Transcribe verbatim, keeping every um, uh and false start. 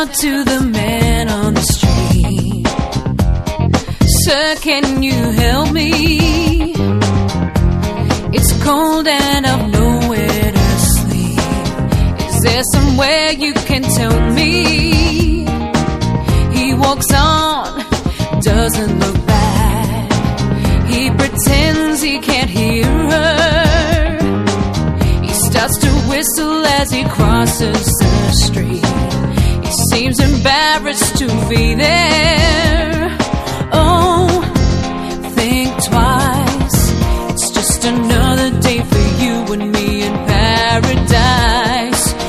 out to the man on the street. Sir, can you help me? It's cold and I've nowhere to sleep. Is there somewhere you can tell me? He walks on, doesn't look back. He pretends he can't hear her. He starts to whistle as he crosses the street. He seems embarrassed to be there.